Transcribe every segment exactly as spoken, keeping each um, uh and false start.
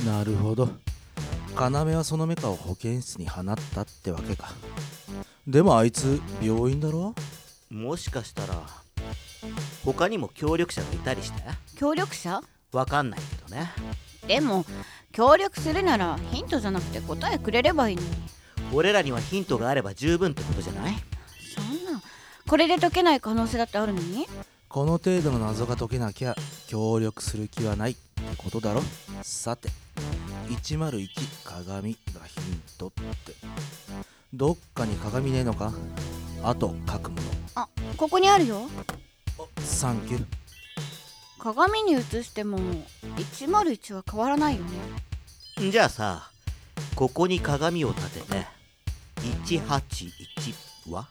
なるほど。要はそのメカを保健室に放ったってわけか。でもあいつ病院だろ。 もしかしたら他にも協力者がいたりして。 協力者？ わかんないけどね。 でも協力するならヒントじゃなくて答えくれればいいのに。 俺らにはヒントがあれば十分ってことじゃない？ そんな、これで解けない可能性だってあるのに。 この程度の謎が解けなきゃ協力する気はないってことだろ。さていちまるいち鏡がヒントって、どっかに鏡ねえのか。あと書くもの。 あ、ここにあるよ。 サンキュー。 鏡に映してもいちまるいちは変わらないよね。 じゃあさ、ここに鏡を立てていちはちいちは？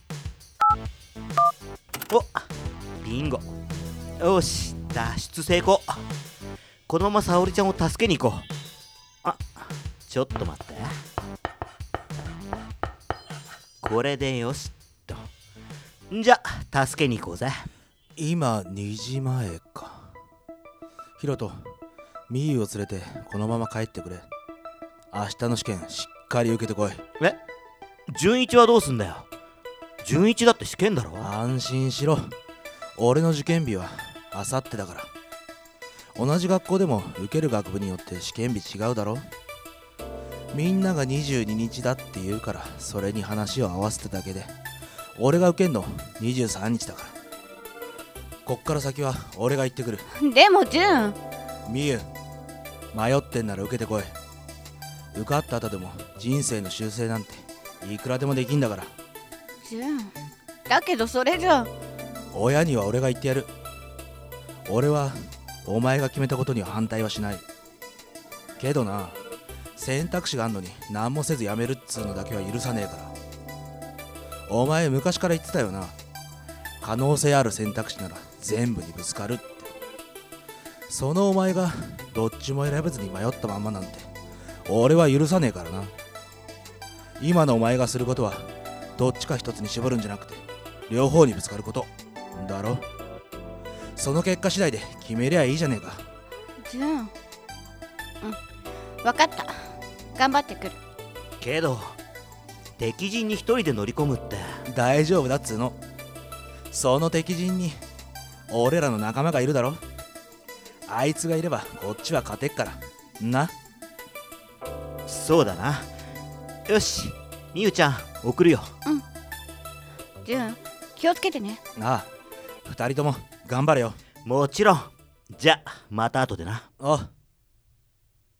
お、ビンゴ。よし、脱出成功。このまま沙織ちゃんを助けに行こう。あ、ちょっと待って。これでよしっと。じゃあ助けに行こうぜ。 今にじまえか。ヒロト、ミユを連れてこのまま帰ってくれ。明日の試験しっかり受けてこい。 え、純一はどうすんだよ。純一だって試験だろ。 安心しろ。俺の受験日はあさってだから。同じ学校でも受ける学部によって試験日違うだろ。みんながにじゅうににちだって言うからそれに話を合わせただけで、俺が受けんのにじゅうさんにちだから。こっから先は俺が行ってくる。 でもジュン。 ミユ、迷ってんなら受けてこい。受かった後でも人生の修正なんていくらでもできんだから。 ジュン、だけどそれじゃ。 親には俺が言ってやる。俺はお前が決めたことには反対はしないけどな、選択肢があんのに何もせずやめるっつうのだけは許さねえから。お前昔から言ってたよな、可能性ある選択肢なら全部にぶつかるって。そのお前がどっちも選べずに迷ったまんまなんて俺は許さねえからな。今のお前がすることはどっちか一つに絞るんじゃなくて両方にぶつかることだろ。その結果次第で決めりゃいいじゃねえか。 ジュン、うん、分かった。頑張ってくる。 けど敵陣に一人で乗り込むって。 大丈夫だっつうの。その敵陣に俺らの仲間がいるだろ。あいつがいればこっちは勝てっからな。 そうだな。よし、みゆちゃん送るよ。 うん。ジュン、気をつけてね。 ああ、二人とも頑張れよ。 もちろん。じゃあまた後でな。 ああ。